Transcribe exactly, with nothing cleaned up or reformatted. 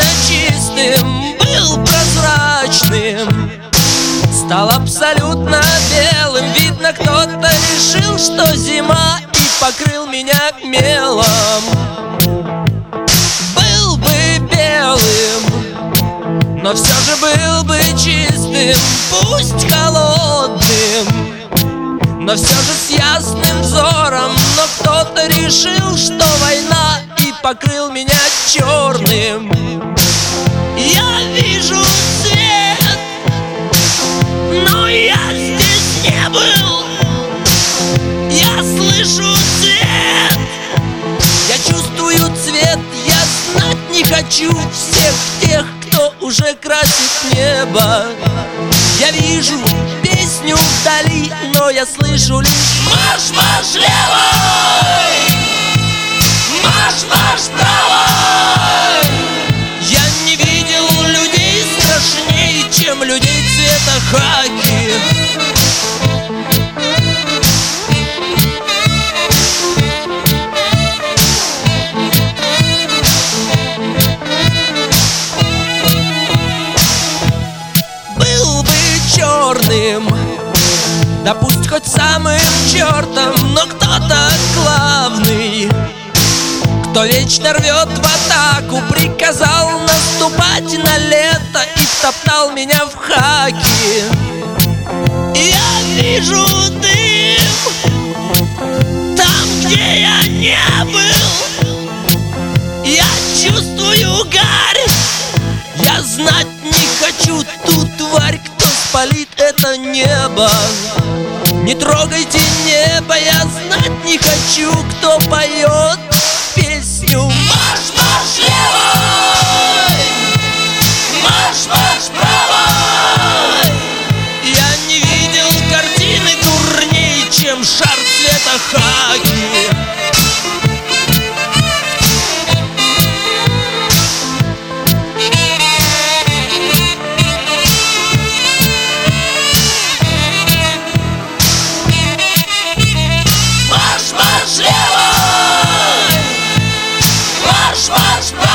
чистым, был прозрачным, стал абсолютно белым. Видно, кто-то решил, что зима, и покрыл меня мелом. Был бы белым, но все же был бы чистым, пусть холодным, но все же с ясным взором. Но кто-то решил, что война, и покрыл меня черным. Я вижу свет, но я здесь не был. Я слышу цвет, я чувствую цвет. Я знать не хочу всех тех, кто уже красит небо. Я вижу песню вдали, но я слышу лишь марш, марш левой, марш, марш правой. Я не видел людей страшнее, чем людей цвета хаки. Был бы черным, да пусть хоть самым чертом, но кто-то главный, кто вечно рвет в атаку, приказал наступать на лето и втоптал меня в хаки. Я вижу дым там, где я не был. Я чувствую гарь, я знать не хочу ту тварь, кто спалит это небо. Не трогайте небо, я знать не хочу, кто поет песню марш, марш левой, марш, марш правой. Я не видел картины дурней, чем шар цвета хаки. Марш, марш левой, марш, марш правой.